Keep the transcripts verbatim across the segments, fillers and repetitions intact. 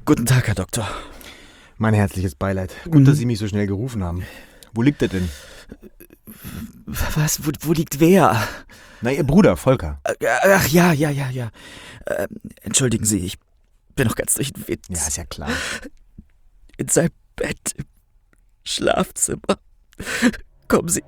Guten Tag, Herr Doktor. Mein herzliches Beileid. Gut, mhm. dass Sie mich so schnell gerufen haben. Wo liegt er denn? Was? Wo, wo liegt wer? Na, Ihr Bruder, Volker. Ach ja, ja, ja, ja. Äh, entschuldigen Sie, ich bin noch ganz durch den Wind. Ja, ist ja klar. In seinem Bett im Schlafzimmer. Kommen Sie.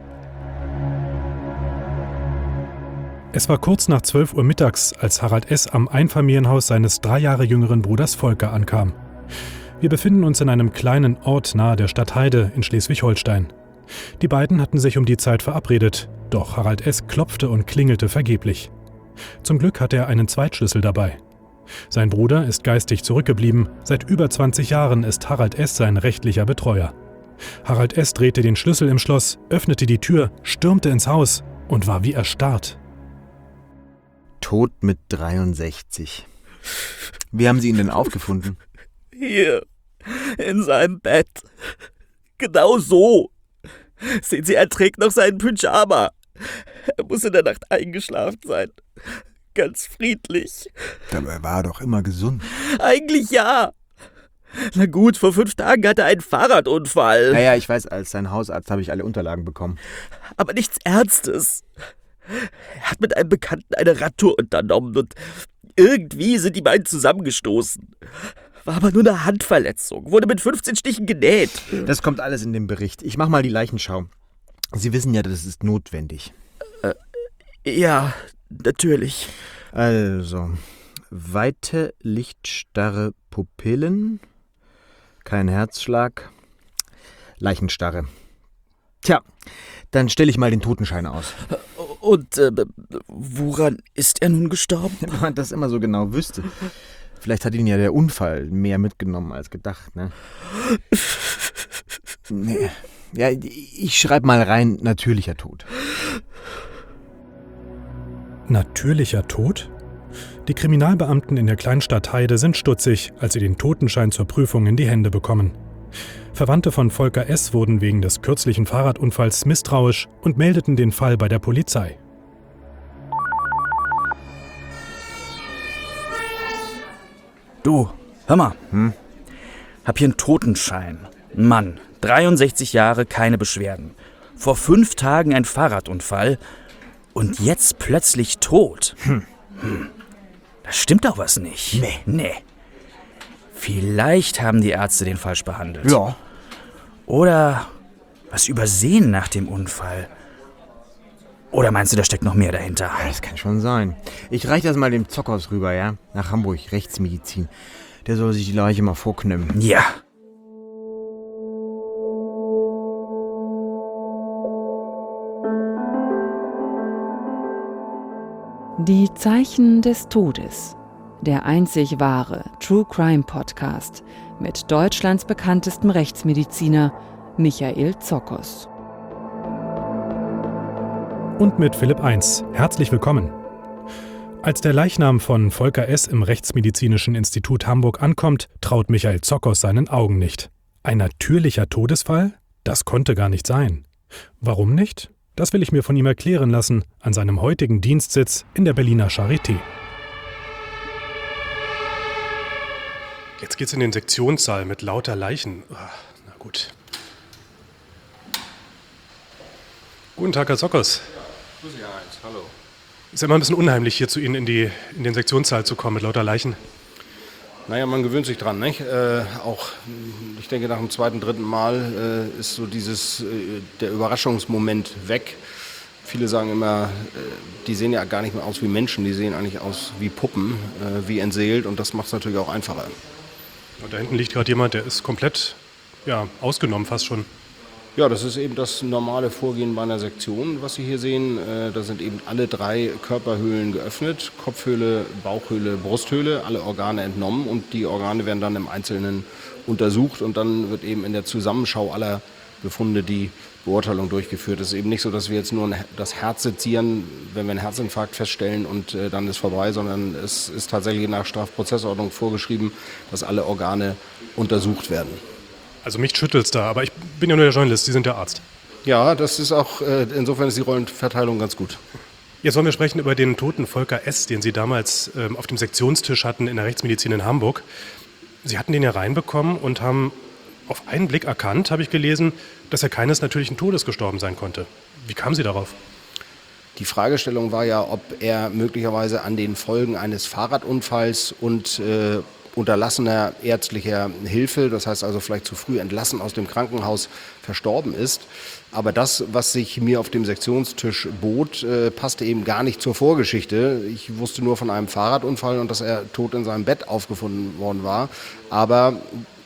Es war kurz nach zwölf Uhr mittags, als Harald S. am Einfamilienhaus seines drei Jahre jüngeren Bruders Volker ankam. Wir befinden uns in einem kleinen Ort nahe der Stadt Heide in Schleswig-Holstein. Die beiden hatten sich um die Zeit verabredet, doch Harald S. klopfte und klingelte vergeblich. Zum Glück hatte er einen Zweitschlüssel dabei. Sein Bruder ist geistig zurückgeblieben, seit über zwanzig Jahren ist Harald S. sein rechtlicher Betreuer. Harald S. drehte den Schlüssel im Schloss, öffnete die Tür, stürmte ins Haus und war wie erstarrt. Tot mit dreiundsechzig. Wie haben Sie ihn denn aufgefunden? Hier, in seinem Bett. Genau so. Sehen Sie, er trägt noch seinen Pyjama. Er muss in der Nacht eingeschlafen sein. Ganz friedlich. Dabei war er doch immer gesund. Eigentlich ja. Na gut, vor fünf Tagen hatte er einen Fahrradunfall. Naja, ich weiß, als sein Hausarzt habe ich alle Unterlagen bekommen. Aber nichts Ernstes. Er hat mit einem Bekannten eine Radtour unternommen und irgendwie sind die beiden zusammengestoßen. War aber nur eine Handverletzung, wurde mit fünfzehn Stichen genäht. Das kommt alles in dem Bericht. Ich mache mal die Leichenschau. Sie wissen ja, das ist notwendig. Äh, ja, natürlich. Also, weite, lichtstarre Pupillen, kein Herzschlag, Leichenstarre. Tja, dann stelle ich mal den Totenschein aus. Und äh, woran ist er nun gestorben? Wenn man das immer so genau wüsste. Vielleicht hat ihn ja der Unfall mehr mitgenommen als gedacht, ne? Nee. Ja, ich schreibe mal rein, natürlicher Tod. Natürlicher Tod? Die Kriminalbeamten in der Kleinstadt Heide sind stutzig, als sie den Totenschein zur Prüfung in die Hände bekommen. Verwandte von Volker S. wurden wegen des kürzlichen Fahrradunfalls misstrauisch und meldeten den Fall bei der Polizei. Du, hör mal. Hm? Hab hier einen Totenschein. Mann, dreiundsechzig Jahre, keine Beschwerden. Vor fünf Tagen ein Fahrradunfall und jetzt plötzlich tot. Hm. Hm. Da stimmt doch was nicht. Nee. Nee. Vielleicht haben die Ärzte den falsch behandelt. Ja. Oder was übersehen nach dem Unfall. Oder meinst du, da steckt noch mehr dahinter? Ja, das kann schon sein. Ich reiche das mal dem Zockhaus rüber, ja? Nach Hamburg, Rechtsmedizin. Der soll sich die Leiche mal vorknimmen. Ja. Die Zeichen des Todes. Der einzig wahre True Crime Podcast mit Deutschlands bekanntestem Rechtsmediziner Michael Zockos. Und mit Philipp eins. Herzlich willkommen. Als der Leichnam von Volker S. im Rechtsmedizinischen Institut Hamburg ankommt, traut Michael Zockos seinen Augen nicht. Ein natürlicher Todesfall? Das konnte gar nicht sein. Warum nicht? Das will ich mir von ihm erklären lassen, an seinem heutigen Dienstsitz in der Berliner Charité. Jetzt geht's in den Sektionssaal mit lauter Leichen. Oh, na gut. Guten Tag, Herr Zockos. Grüß Sie, Herr Heinz. Hallo. Ist ja immer ein bisschen unheimlich, hier zu Ihnen in, die, in den Sektionssaal zu kommen mit lauter Leichen. Naja, man gewöhnt sich dran, nicht? Äh, auch, ich denke, nach dem zweiten, dritten Mal äh, ist so dieses, äh, der Überraschungsmoment weg. Viele sagen immer, äh, die sehen ja gar nicht mehr aus wie Menschen, die sehen eigentlich aus wie Puppen, äh, wie entseelt, und das macht es natürlich auch einfacher. Und da hinten liegt gerade jemand, der ist komplett ja, ausgenommen fast schon. Ja, das ist eben das normale Vorgehen bei einer Sektion, was Sie hier sehen. Äh, da sind eben alle drei Körperhöhlen geöffnet, Kopfhöhle, Bauchhöhle, Brusthöhle, alle Organe entnommen, und die Organe werden dann im Einzelnen untersucht, und dann wird eben in der Zusammenschau aller Befunde die Beurteilung durchgeführt. Es ist eben nicht so, dass wir jetzt nur das Herz sezieren, wenn wir einen Herzinfarkt feststellen, und äh, dann ist vorbei, sondern es ist tatsächlich nach Strafprozessordnung vorgeschrieben, dass alle Organe untersucht werden. Also mich schüttelt's da, aber ich bin ja nur der Journalist, Sie sind der Arzt. Ja, das ist auch, äh, insofern ist die Rollenverteilung ganz gut. Jetzt wollen wir sprechen über den toten Volker S., den Sie damals ähm, auf dem Sektionstisch hatten in der Rechtsmedizin in Hamburg. Sie hatten den ja reinbekommen und haben auf einen Blick erkannt, habe ich gelesen, dass er keines natürlichen Todes gestorben sein konnte. Wie kamen Sie darauf? Die Fragestellung war ja, ob er möglicherweise an den Folgen eines Fahrradunfalls und äh, unterlassener ärztlicher Hilfe, das heißt also vielleicht zu früh entlassen aus dem Krankenhaus, verstorben ist. Aber das, was sich mir auf dem Sektionstisch bot, äh, passte eben gar nicht zur Vorgeschichte. Ich wusste nur von einem Fahrradunfall und dass er tot in seinem Bett aufgefunden worden war. Aber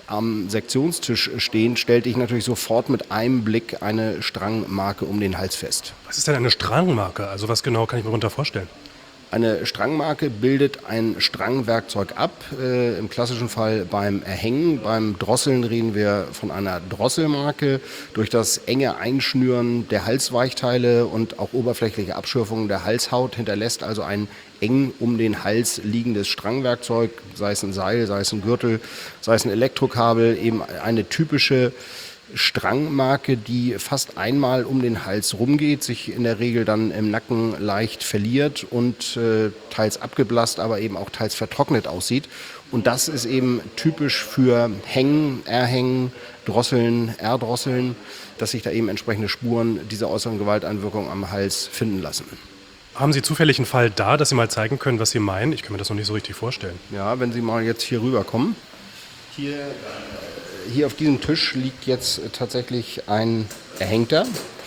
am Sektionstisch stehend stellte ich natürlich sofort mit einem Blick eine Strangmarke um den Hals fest. Was ist denn eine Strangmarke? Also was genau kann ich mir darunter vorstellen? Eine Strangmarke bildet ein Strangwerkzeug ab, äh, im klassischen Fall beim Erhängen. Beim Drosseln reden wir von einer Drosselmarke. Durch das enge Einschnüren der Halsweichteile und auch oberflächliche Abschürfungen der Halshaut hinterlässt also ein eng um den Hals liegendes Strangwerkzeug, sei es ein Seil, sei es ein Gürtel, sei es ein Elektrokabel, eben eine typische Strangmarke, die fast einmal um den Hals rumgeht, sich in der Regel dann im Nacken leicht verliert und äh, teils abgeblasst, aber eben auch teils vertrocknet aussieht. Und das ist eben typisch für Hängen, Erhängen, Drosseln, Erdrosseln, dass sich da eben entsprechende Spuren dieser äußeren Gewalteinwirkung am Hals finden lassen. Haben Sie zufällig einen Fall da, dass Sie mal zeigen können, was Sie meinen? Ich kann mir das noch nicht so richtig vorstellen. Ja, wenn Sie mal jetzt hier rüberkommen. Hier, hier auf diesem Tisch liegt jetzt tatsächlich ein Erhängter.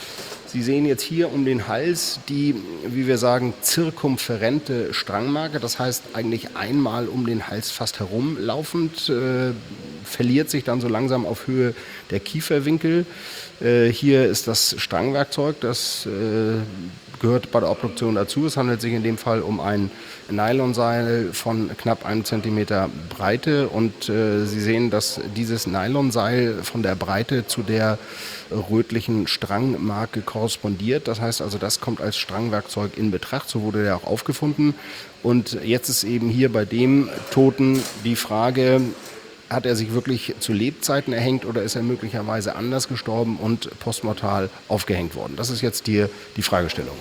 Sie sehen jetzt hier um den Hals die, wie wir sagen, zirkumferente Strangmarke. Das heißt eigentlich einmal um den Hals fast herumlaufend, äh, verliert sich dann so langsam auf Höhe der Kieferwinkel. Äh, hier ist das Strangwerkzeug, das äh, gehört bei der Obduktion dazu. Es handelt sich in dem Fall um ein Nylonseil von knapp einem Zentimeter Breite und äh, Sie sehen, dass dieses Nylonseil von der Breite zu der rötlichen Strangmarke korrespondiert. Das heißt also, das kommt als Strangwerkzeug in Betracht. So wurde der auch aufgefunden. Und jetzt ist eben hier bei dem Toten die Frage, hat er sich wirklich zu Lebzeiten erhängt oder ist er möglicherweise anders gestorben und postmortal aufgehängt worden? Das ist jetzt die, die Fragestellung.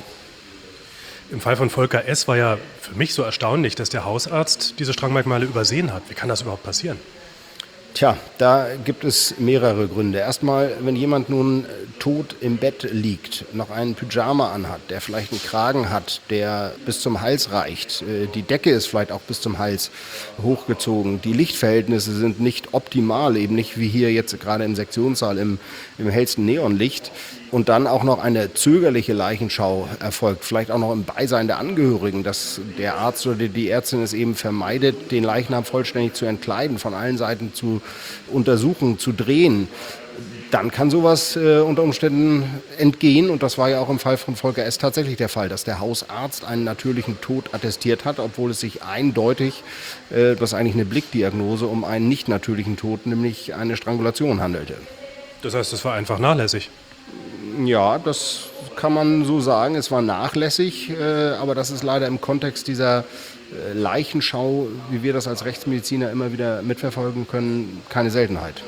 Im Fall von Volker S. war ja für mich so erstaunlich, dass der Hausarzt diese Strangmerkmale übersehen hat. Wie kann das überhaupt passieren? Tja, da gibt es mehrere Gründe. Erstmal, wenn jemand nun tot im Bett liegt, noch einen Pyjama anhat, der vielleicht einen Kragen hat, der bis zum Hals reicht, die Decke ist vielleicht auch bis zum Hals hochgezogen, die Lichtverhältnisse sind nicht optimal, eben nicht wie hier jetzt gerade im Sektionssaal im, im hellsten Neonlicht, und dann auch noch eine zögerliche Leichenschau erfolgt, vielleicht auch noch im Beisein der Angehörigen, dass der Arzt oder die Ärztin es eben vermeidet, den Leichnam vollständig zu entkleiden, von allen Seiten zu untersuchen, zu drehen, dann kann sowas äh, unter Umständen entgehen. Und das war ja auch im Fall von Volker S. tatsächlich der Fall, dass der Hausarzt einen natürlichen Tod attestiert hat, obwohl es sich eindeutig, äh, das ist eigentlich eine Blickdiagnose, um einen nicht natürlichen Tod, nämlich eine Strangulation handelte. Das heißt, es war einfach nachlässig? Ja, das kann man so sagen. Es war nachlässig, äh, aber das ist leider im Kontext dieser äh, Leichenschau, wie wir das als Rechtsmediziner immer wieder mitverfolgen können, keine Seltenheit.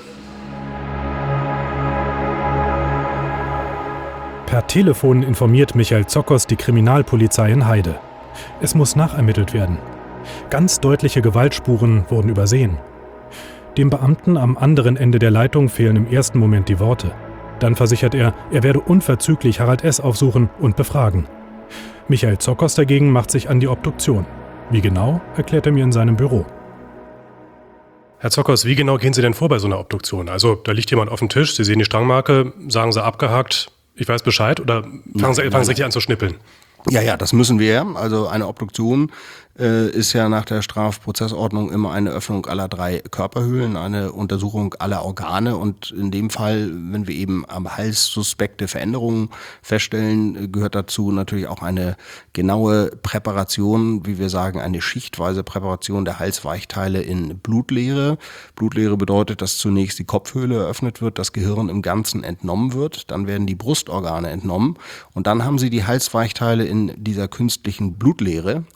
Per Telefon informiert Michael Zokos die Kriminalpolizei in Heide. Es muss nachermittelt werden. Ganz deutliche Gewaltspuren wurden übersehen. Dem Beamten am anderen Ende der Leitung fehlen im ersten Moment die Worte. Dann versichert er, er werde unverzüglich Harald S. aufsuchen und befragen. Michael Zokos dagegen macht sich an die Obduktion. Wie genau, erklärt er mir in seinem Büro. Herr Zokos, wie genau gehen Sie denn vor bei so einer Obduktion? Also da liegt jemand auf dem Tisch, Sie sehen die Strangmarke, sagen Sie abgehakt, ich weiß Bescheid, oder fangen Sie, fangen Sie richtig an zu schnippeln? Ja, ja, das müssen wir. Also eine Obduktion äh, ist ja nach der Strafprozessordnung immer eine Öffnung aller drei Körperhöhlen, eine Untersuchung aller Organe. Und in dem Fall, wenn wir eben am Hals suspekte Veränderungen feststellen, gehört dazu natürlich auch eine genaue Präparation, wie wir sagen, eine schichtweise Präparation der Halsweichteile in Blutleere. Blutleere bedeutet, dass zunächst die Kopfhöhle eröffnet wird, das Gehirn im Ganzen entnommen wird, dann werden die Brustorgane entnommen und dann haben Sie die Halsweichteile in dieser künstlichen Blutleere.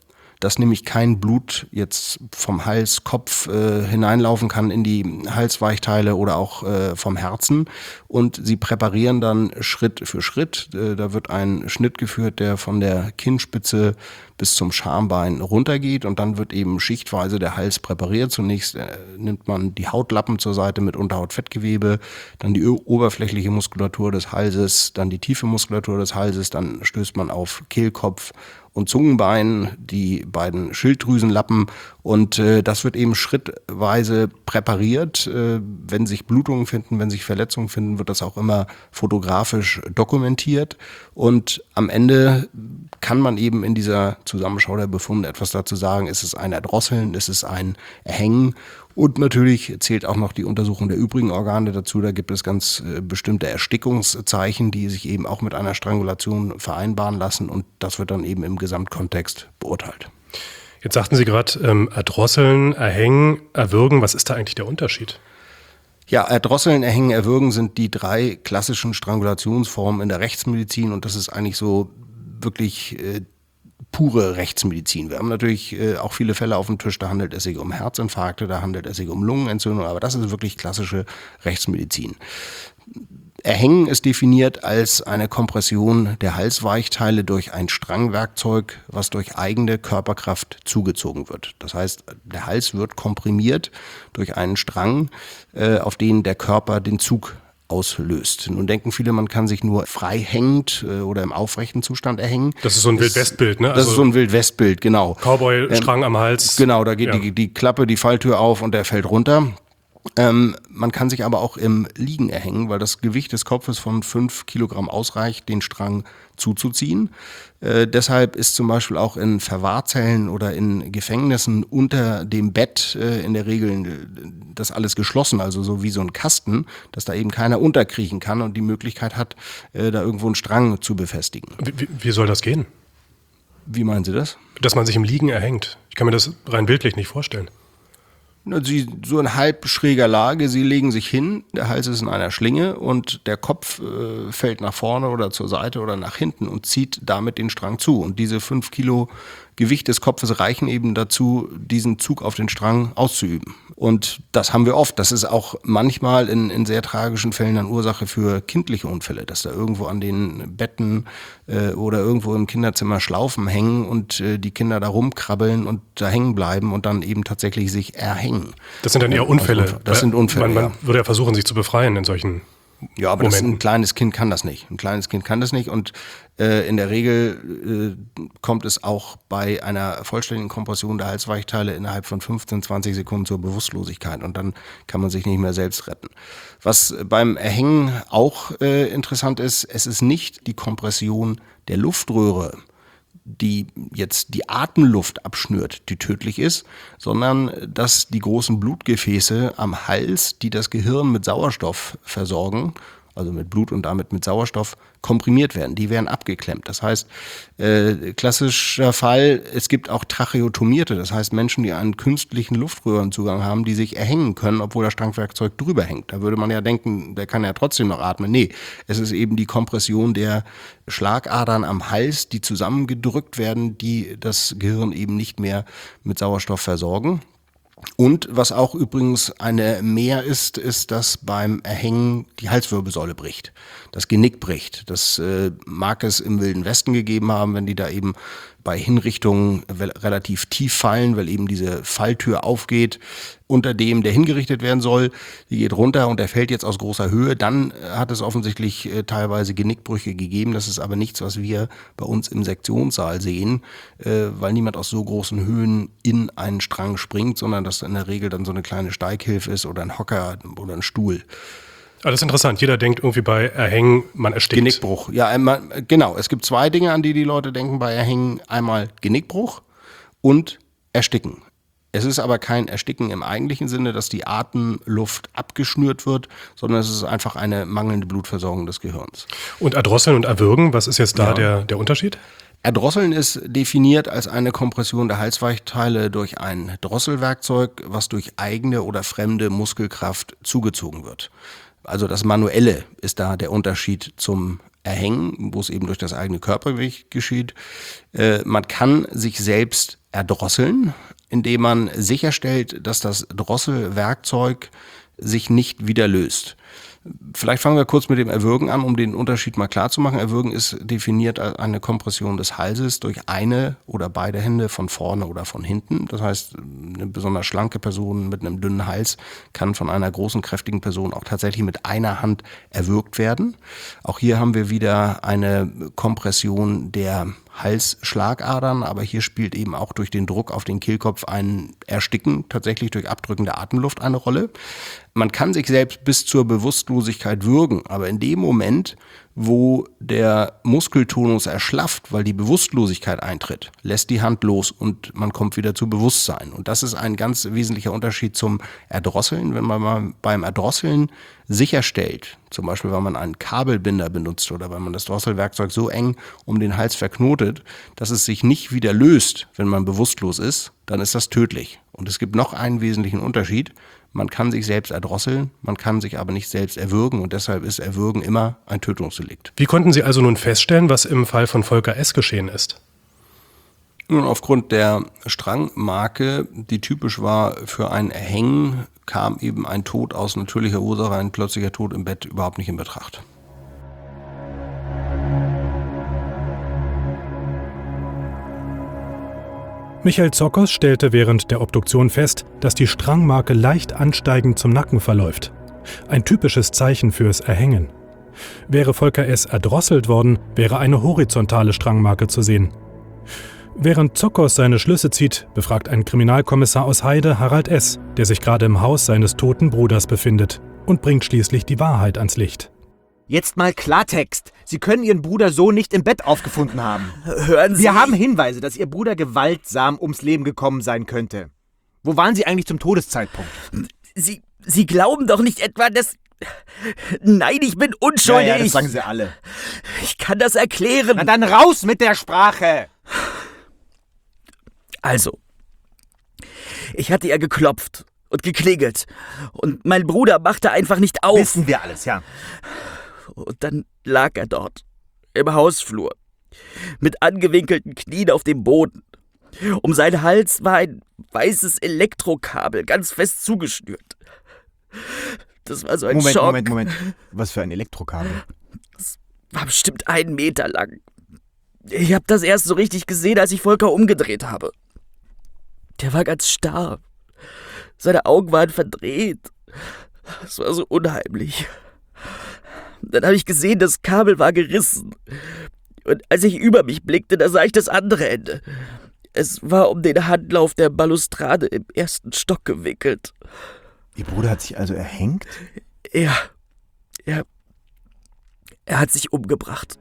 dass nämlich kein Blut jetzt vom Hals, Kopf äh, hineinlaufen kann in die Halsweichteile oder auch äh, vom Herzen. Und sie präparieren dann Schritt für Schritt. Äh, da wird ein Schnitt geführt, der von der Kinnspitze bis zum Schambein runtergeht und dann wird eben schichtweise der Hals präpariert. Zunächst äh, nimmt man die Hautlappen zur Seite mit Unterhautfettgewebe, dann die oberflächliche Muskulatur des Halses, dann die tiefe Muskulatur des Halses, dann stößt man auf Kehlkopf und Zungenbein, die beiden Schilddrüsenlappen und äh, das wird eben schrittweise präpariert. Äh, wenn sich Blutungen finden, wenn sich Verletzungen finden, wird das auch immer fotografisch dokumentiert und am Ende kann man eben in dieser Zusammenschau der Befunde etwas dazu sagen. Ist es ein Erdrosseln, ist es ein Erhängen? Und natürlich zählt auch noch die Untersuchung der übrigen Organe dazu. Da gibt es ganz äh, bestimmte Erstickungszeichen, die sich eben auch mit einer Strangulation vereinbaren lassen. Und das wird dann eben im Gesamtkontext beurteilt. Jetzt sagten Sie gerade, ähm, erdrosseln, erhängen, erwürgen. Was ist da eigentlich der Unterschied? Ja, erdrosseln, erhängen, erwürgen sind die drei klassischen Strangulationsformen in der Rechtsmedizin. Und das ist eigentlich so wirklich äh, pure Rechtsmedizin. Wir haben natürlich äh, auch viele Fälle auf dem Tisch, da handelt es sich um Herzinfarkte, da handelt es sich um Lungenentzündung, aber das ist wirklich klassische Rechtsmedizin. Erhängen ist definiert als eine Kompression der Halsweichteile durch ein Strangwerkzeug, was durch eigene Körperkraft zugezogen wird. Das heißt, der Hals wird komprimiert durch einen Strang, äh, auf den der Körper den Zug auslöst. Nun denken viele, man kann sich nur frei hängend äh, oder im aufrechten Zustand erhängen. Das ist so ein Wildwestbild, ne? Das also ist so ein Wildwestbild, genau. Cowboy-Strang ähm, am Hals. Genau, da geht ja. die, die Klappe, die Falltür auf und der fällt runter. Ähm, man kann sich aber auch im Liegen erhängen, weil das Gewicht des Kopfes von fünf Kilogramm ausreicht, den Strang zuzuziehen. Äh, deshalb ist zum Beispiel auch in Verwahrzellen oder in Gefängnissen unter dem Bett äh, in der Regel äh, das alles geschlossen, also so wie so ein Kasten, dass da eben keiner unterkriechen kann und die Möglichkeit hat, äh, da irgendwo einen Strang zu befestigen. Wie, wie soll das gehen? Wie meinen Sie das? Dass man sich im Liegen erhängt. Ich kann mir das rein bildlich nicht vorstellen. Sie, so in halb schräger Lage, sie legen sich hin, der Hals ist in einer Schlinge und der Kopf äh, fällt nach vorne oder zur Seite oder nach hinten und zieht damit den Strang zu. Und diese fünf Kilo Gewicht des Kopfes reichen eben dazu, diesen Zug auf den Strang auszuüben. Und das haben wir oft. Das ist auch manchmal in, in sehr tragischen Fällen dann Ursache für kindliche Unfälle, dass da irgendwo an den Betten äh, oder irgendwo im Kinderzimmer Schlaufen hängen und äh, die Kinder da rumkrabbeln und da hängen bleiben und dann eben tatsächlich sich erhängen. Das sind dann eher Unfälle. Das sind Unfälle, Man, man ja. würde ja versuchen, sich zu befreien in solchen Ja, aber das, ein kleines Kind kann das nicht. Ein kleines Kind kann das nicht und äh, in der Regel äh, kommt es auch bei einer vollständigen Kompression der Halsweichteile innerhalb von fünfzehn, zwanzig Sekunden zur Bewusstlosigkeit und dann kann man sich nicht mehr selbst retten. Was beim Erhängen auch äh, interessant ist, es ist nicht die Kompression der Luftröhre, die jetzt die Atemluft abschnürt, die tödlich ist, sondern dass die großen Blutgefäße am Hals, die das Gehirn mit Sauerstoff versorgen, also mit Blut und damit mit Sauerstoff, komprimiert werden. Die werden abgeklemmt. Das heißt, äh, klassischer Fall, es gibt auch Tracheotomierte, das heißt Menschen, die einen künstlichen Luftröhrenzugang haben, die sich erhängen können, obwohl das Strangwerkzeug drüber hängt. Da würde man ja denken, der kann ja trotzdem noch atmen. Nee, es ist eben die Kompression der Schlagadern am Hals, die zusammengedrückt werden, die das Gehirn eben nicht mehr mit Sauerstoff versorgen. Und was auch übrigens eine Mehr ist, ist, dass beim Erhängen die Halswirbelsäule bricht, das Genick bricht. Das äh, mag es im Wilden Westen gegeben haben, wenn die da eben bei Hinrichtungen relativ tief fallen, weil eben diese Falltür aufgeht, unter dem der hingerichtet werden soll. Die geht runter und der fällt jetzt aus großer Höhe. Dann hat es offensichtlich äh, teilweise Genickbrüche gegeben. Das ist aber nichts, was wir bei uns im Sektionssaal sehen, äh, weil niemand aus so großen Höhen in einen Strang springt, sondern dass in der Regel dann so eine kleine Steighilfe ist oder ein Hocker oder ein Stuhl. Alles interessant. Jeder denkt irgendwie bei Erhängen, man erstickt. Genickbruch. Ja, einmal, genau. Es gibt zwei Dinge, an die die Leute denken bei Erhängen. Einmal Genickbruch und Ersticken. Es ist aber kein Ersticken im eigentlichen Sinne, dass die Atemluft abgeschnürt wird, sondern es ist einfach eine mangelnde Blutversorgung des Gehirns. Und erdrosseln und erwürgen, was ist jetzt da Ja. der, der Unterschied? Erdrosseln ist definiert als eine Kompression der Halsweichteile durch ein Drosselwerkzeug, was durch eigene oder fremde Muskelkraft zugezogen wird. Also das Manuelle ist da der Unterschied zum Erhängen, wo es eben durch das eigene Körpergewicht geschieht. Äh, man kann sich selbst erdrosseln, indem man sicherstellt, dass das Drosselwerkzeug sich nicht wieder löst. Vielleicht fangen wir kurz mit dem Erwürgen an, um den Unterschied mal klar zu machen. Erwürgen ist definiert als eine Kompression des Halses durch eine oder beide Hände von vorne oder von hinten. Das heißt, eine besonders schlanke Person mit einem dünnen Hals kann von einer großen, kräftigen Person auch tatsächlich mit einer Hand erwürgt werden. Auch hier haben wir wieder eine Kompression der Halsschlagadern, aber hier spielt eben auch durch den Druck auf den Kehlkopf ein Ersticken, tatsächlich durch Abdrücken der Atemluft, eine Rolle. Man kann sich selbst bis zur Bewusstlosigkeit würgen, aber in dem Moment, wo der Muskeltonus erschlafft, weil die Bewusstlosigkeit eintritt, lässt die Hand los und man kommt wieder zu Bewusstsein. Und das ist ein ganz wesentlicher Unterschied zum Erdrosseln. Wenn man mal beim Erdrosseln sicherstellt, zum Beispiel weil man einen Kabelbinder benutzt oder weil man das Drosselwerkzeug so eng um den Hals verknotet, dass es sich nicht wieder löst, wenn man bewusstlos ist, dann ist das tödlich. Und es gibt noch einen wesentlichen Unterschied. Man kann sich selbst erdrosseln, man kann sich aber nicht selbst erwürgen und deshalb ist Erwürgen immer ein Tötungsdelikt. Wie konnten Sie also nun feststellen, was im Fall von Volker S. geschehen ist? Nun, aufgrund der Strangmarke, die typisch war für ein Erhängen, kam eben ein Tod aus natürlicher Ursache, ein plötzlicher Tod im Bett überhaupt nicht in Betracht. Michael Zockers stellte während der Obduktion fest, dass die Strangmarke leicht ansteigend zum Nacken verläuft. Ein typisches Zeichen fürs Erhängen. Wäre Volker S. erdrosselt worden, wäre eine horizontale Strangmarke zu sehen. Während Zockers seine Schlüsse zieht, befragt ein Kriminalkommissar aus Heide Harald S., der sich gerade im Haus seines toten Bruders befindet, und bringt schließlich die Wahrheit ans Licht. Jetzt mal Klartext. Sie können Ihren Bruder so nicht im Bett aufgefunden haben. Hören Sie... Wir haben Hinweise, dass Ihr Bruder gewaltsam ums Leben gekommen sein könnte. Wo waren Sie eigentlich zum Todeszeitpunkt? Sie, Sie glauben doch nicht etwa, dass... Nein, ich bin unschuldig. Ja, ja, das sagen Sie alle. Ich kann das erklären. Na dann raus mit der Sprache! Also, ich hatte ja geklopft und geklingelt und mein Bruder machte einfach nicht auf. Wissen wir alles, ja. Und dann lag er dort, im Hausflur, mit angewinkelten Knien auf dem Boden. Um seinen Hals war ein weißes Elektrokabel ganz fest zugeschnürt. Das war so ein Moment, Schock. Moment, Moment. Was für ein Elektrokabel? Das war bestimmt einen Meter lang. Ich habe das erst so richtig gesehen, als ich Volker umgedreht habe. Der war ganz starr. Seine Augen waren verdreht. Es war so unheimlich. Dann habe ich gesehen, das Kabel war gerissen. Und als ich über mich blickte, da sah ich das andere Ende. Es war um den Handlauf der Balustrade im ersten Stock gewickelt. Ihr Bruder hat sich also erhängt? Ja, er, er hat sich umgebracht.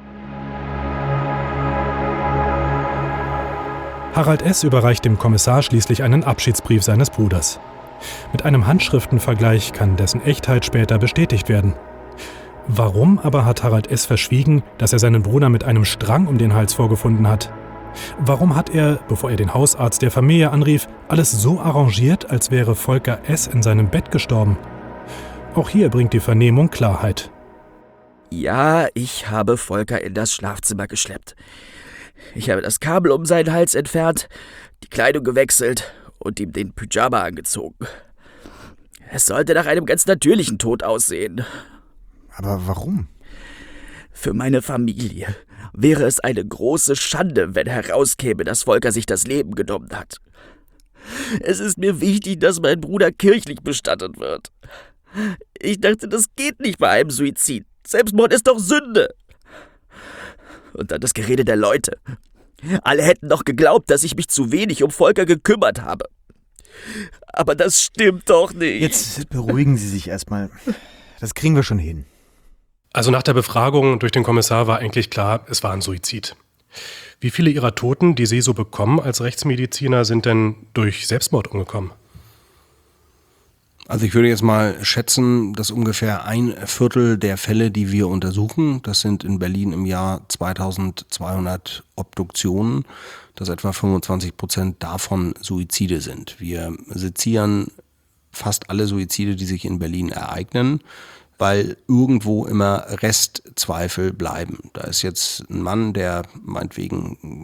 Harald S. überreicht dem Kommissar schließlich einen Abschiedsbrief seines Bruders. Mit einem Handschriftenvergleich kann dessen Echtheit später bestätigt werden. Warum aber hat Harald S. verschwiegen, dass er seinen Bruder mit einem Strang um den Hals vorgefunden hat? Warum hat er, bevor er den Hausarzt der Familie anrief, alles so arrangiert, als wäre Volker S. in seinem Bett gestorben? Auch hier bringt die Vernehmung Klarheit. Ja, ich habe Volker in das Schlafzimmer geschleppt. Ich habe das Kabel um seinen Hals entfernt, die Kleidung gewechselt und ihm den Pyjama angezogen. Es sollte nach einem ganz natürlichen Tod aussehen. Aber warum? Für meine Familie wäre es eine große Schande, wenn herauskäme, dass Volker sich das Leben genommen hat. Es ist mir wichtig, dass mein Bruder kirchlich bestattet wird. Ich dachte, das geht nicht bei einem Suizid. Selbstmord ist doch Sünde. Und dann das Gerede der Leute. Alle hätten doch geglaubt, dass ich mich zu wenig um Volker gekümmert habe. Aber das stimmt doch nicht. Jetzt beruhigen Sie sich erstmal. Das kriegen wir schon hin. Also nach der Befragung durch den Kommissar war eigentlich klar, es war ein Suizid. Wie viele Ihrer Toten, die Sie so bekommen als Rechtsmediziner, sind denn durch Selbstmord umgekommen? Also ich würde jetzt mal schätzen, dass ungefähr ein Viertel der Fälle, die wir untersuchen, das sind in Berlin im Jahr zweitausendzweihundert Obduktionen, dass etwa fünfundzwanzig Prozent davon Suizide sind. Wir sezieren fast alle Suizide, die sich in Berlin ereignen, weil irgendwo immer Restzweifel bleiben. Da ist jetzt ein Mann, der meinetwegen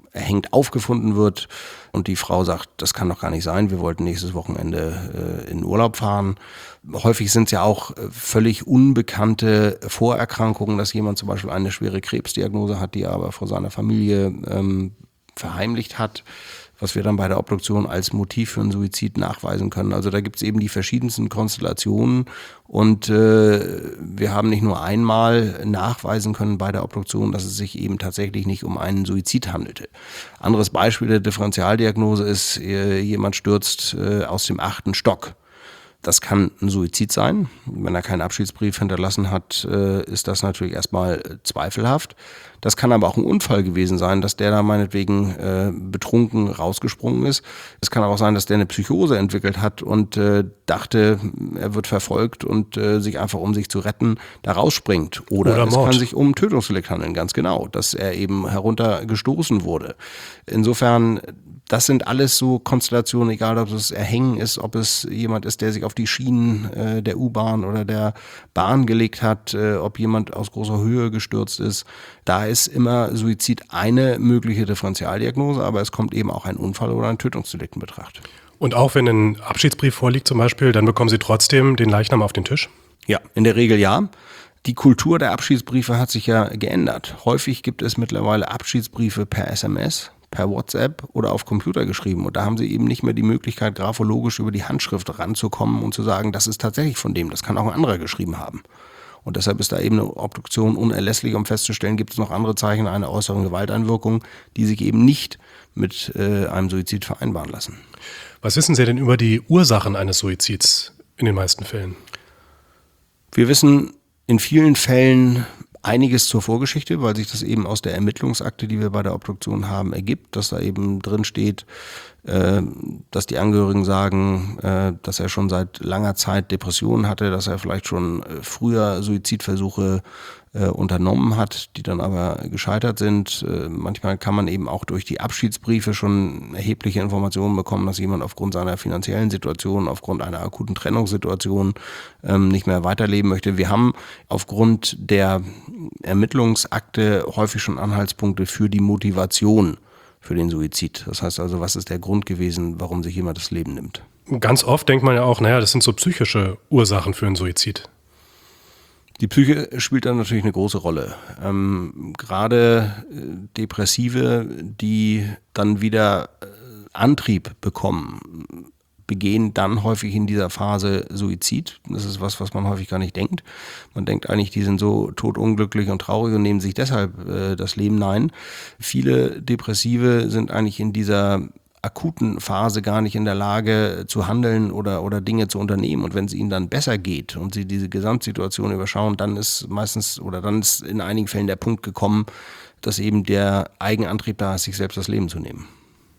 erhängt aufgefunden wird und die Frau sagt, das kann doch gar nicht sein, wir wollten nächstes Wochenende äh, in Urlaub fahren. Häufig sind es ja auch völlig unbekannte Vorerkrankungen, dass jemand zum Beispiel eine schwere Krebsdiagnose hat, die er aber vor seiner Familie ähm, verheimlicht hat, was wir dann bei der Obduktion als Motiv für einen Suizid nachweisen können. Also da gibt es eben die verschiedensten Konstellationen und äh, wir haben nicht nur einmal nachweisen können bei der Obduktion, dass es sich eben tatsächlich nicht um einen Suizid handelte. Anderes Beispiel der Differentialdiagnose ist, äh, jemand stürzt äh, aus dem achten Stock. Das kann ein Suizid sein. Wenn er keinen Abschiedsbrief hinterlassen hat, ist das natürlich erstmal zweifelhaft. Das kann aber auch ein Unfall gewesen sein, dass der da meinetwegen betrunken rausgesprungen ist. Es kann aber auch sein, dass der eine Psychose entwickelt hat und dachte, er wird verfolgt und sich einfach, um sich zu retten, da rausspringt. Oder, Oder es Mord. Kann sich um ein Tötungsdelikt handeln, ganz genau, dass er eben heruntergestoßen wurde. Insofern, das sind alles so Konstellationen, egal ob es Erhängen ist, ob es jemand ist, der sich auf die Schienen äh, der U-Bahn oder der Bahn gelegt hat, äh, ob jemand aus großer Höhe gestürzt ist. Da ist immer Suizid eine mögliche Differentialdiagnose, aber es kommt eben auch ein Unfall oder ein Tötungsdelikt in Betracht. Und auch wenn ein Abschiedsbrief vorliegt zum Beispiel, dann bekommen Sie trotzdem den Leichnam auf den Tisch? Ja, in der Regel ja. Die Kultur der Abschiedsbriefe hat sich ja geändert. Häufig gibt es mittlerweile Abschiedsbriefe per S M S, per WhatsApp oder auf Computer geschrieben. Und da haben sie eben nicht mehr die Möglichkeit, graphologisch über die Handschrift ranzukommen und zu sagen, das ist tatsächlich von dem, das kann auch ein anderer geschrieben haben. Und deshalb ist da eben eine Obduktion unerlässlich, um festzustellen, gibt es noch andere Zeichen einer äußeren Gewalteinwirkung, die sich eben nicht mit äh, einem Suizid vereinbaren lassen. Was wissen Sie denn über die Ursachen eines Suizids in den meisten Fällen? Wir wissen in vielen Fällen einiges zur Vorgeschichte, weil sich das eben aus der Ermittlungsakte, die wir bei der Obduktion haben, ergibt, dass da eben drin steht, äh, dass die Angehörigen sagen, äh, dass er schon seit langer Zeit Depressionen hatte, dass er vielleicht schon äh, früher Suizidversuche äh, unternommen hat, die dann aber gescheitert sind. Äh, manchmal kann man eben auch durch die Abschiedsbriefe schon erhebliche Informationen bekommen, dass jemand aufgrund seiner finanziellen Situation, aufgrund einer akuten Trennungssituation ähm, nicht mehr weiterleben möchte. Wir haben aufgrund der Ermittlungsakte häufig schon Anhaltspunkte für die Motivation für den Suizid. Das heißt also, was ist der Grund gewesen, warum sich jemand das Leben nimmt? Ganz oft denkt man ja auch, naja, das sind so psychische Ursachen für einen Suizid. Die Psyche spielt da natürlich eine große Rolle. Ähm, gerade äh, Depressive, die dann wieder äh, Antrieb bekommen, begehen dann häufig in dieser Phase Suizid. Das ist was, was man häufig gar nicht denkt. Man denkt eigentlich, die sind so todunglücklich und traurig und nehmen sich deshalb äh, das Leben. Nein, viele Depressive sind eigentlich in dieser akuten Phase gar nicht in der Lage zu handeln oder, oder Dinge zu unternehmen. Und wenn es ihnen dann besser geht und sie diese Gesamtsituation überschauen, dann ist meistens oder dann ist in einigen Fällen der Punkt gekommen, dass eben der Eigenantrieb da ist, sich selbst das Leben zu nehmen.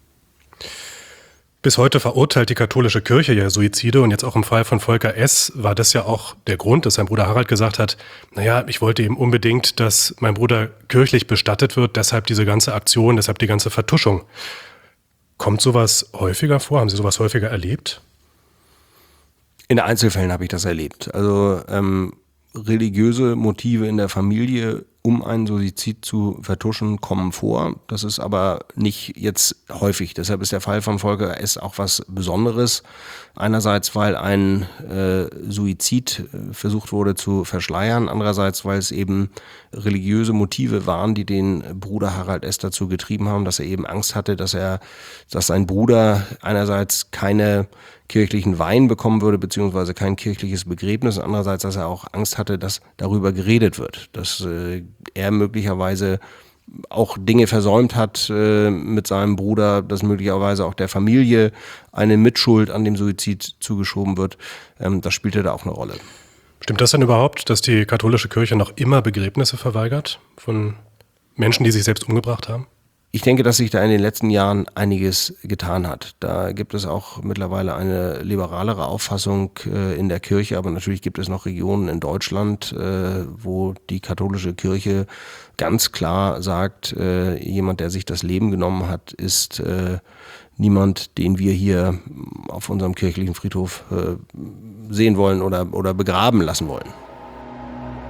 Bis heute verurteilt die katholische Kirche ja Suizide und jetzt auch im Fall von Volker S. war das ja auch der Grund, dass sein Bruder Harald gesagt hat, naja, ich wollte eben unbedingt, dass mein Bruder kirchlich bestattet wird, deshalb diese ganze Aktion, deshalb die ganze Vertuschung. Kommt sowas häufiger vor? Haben Sie sowas häufiger erlebt? In Einzelfällen habe ich das erlebt. Also ähm, religiöse Motive in der Familie, um einen Suizid zu vertuschen, kommen vor. Das ist aber nicht jetzt häufig. Deshalb ist der Fall von Volker S. auch was Besonderes. Einerseits, weil ein äh, Suizid äh, versucht wurde zu verschleiern. Andererseits, weil es eben religiöse Motive waren, die den Bruder Harald S. dazu getrieben haben, dass er eben Angst hatte, dass er, dass sein Bruder einerseits keine kirchlichen Weihen bekommen würde, beziehungsweise kein kirchliches Begräbnis. Andererseits, dass er auch Angst hatte, dass darüber geredet wird, dass äh, er möglicherweise auch Dinge versäumt hat äh, mit seinem Bruder, dass möglicherweise auch der Familie eine Mitschuld an dem Suizid zugeschoben wird. Ähm, das spielte da auch eine Rolle. Stimmt das denn überhaupt, dass die katholische Kirche noch immer Begräbnisse verweigert von Menschen, die sich selbst umgebracht haben? Ich denke, dass sich da in den letzten Jahren einiges getan hat. Da gibt es auch mittlerweile eine liberalere Auffassung äh, in der Kirche, aber natürlich gibt es noch Regionen in Deutschland, äh, wo die katholische Kirche ganz klar sagt, äh, jemand, der sich das Leben genommen hat, ist äh, niemand, den wir hier auf unserem kirchlichen Friedhof äh, sehen wollen oder, oder begraben lassen wollen.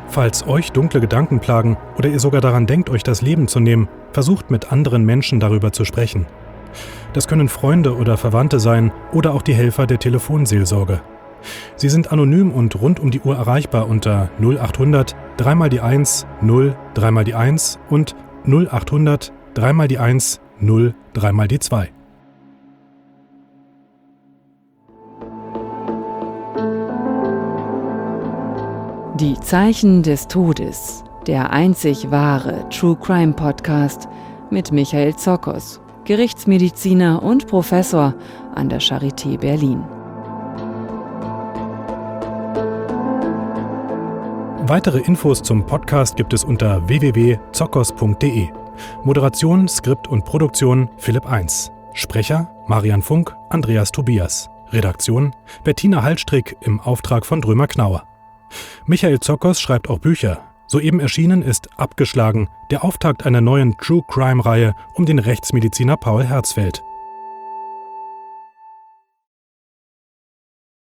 Falls euch dunkle Gedanken plagen oder ihr sogar daran denkt, euch das Leben zu nehmen, versucht mit anderen Menschen darüber zu sprechen. Das können Freunde oder Verwandte sein oder auch die Helfer der Telefonseelsorge. Sie sind anonym und rund um die Uhr erreichbar unter null achthundert drei mal die eins null drei mal die eins und null achthundert drei mal die eins null drei mal die zwei. Die Zeichen des Todes, der einzig wahre True Crime Podcast mit Michael Zokos, Gerichtsmediziner und Professor an der Charité Berlin. Weitere Infos zum Podcast gibt es unter w w w punkt zokos punkt d e. Moderation, Skript und Produktion Philipp eins. Sprecher Marian Funk, Andreas Tobias. Redaktion Bettina Hallstrick im Auftrag von Drömer Knauer. Michael Zokos schreibt auch Bücher. Soeben erschienen ist Abgeschlagen, der Auftakt einer neuen True-Crime-Reihe um den Rechtsmediziner Paul Herzfeld.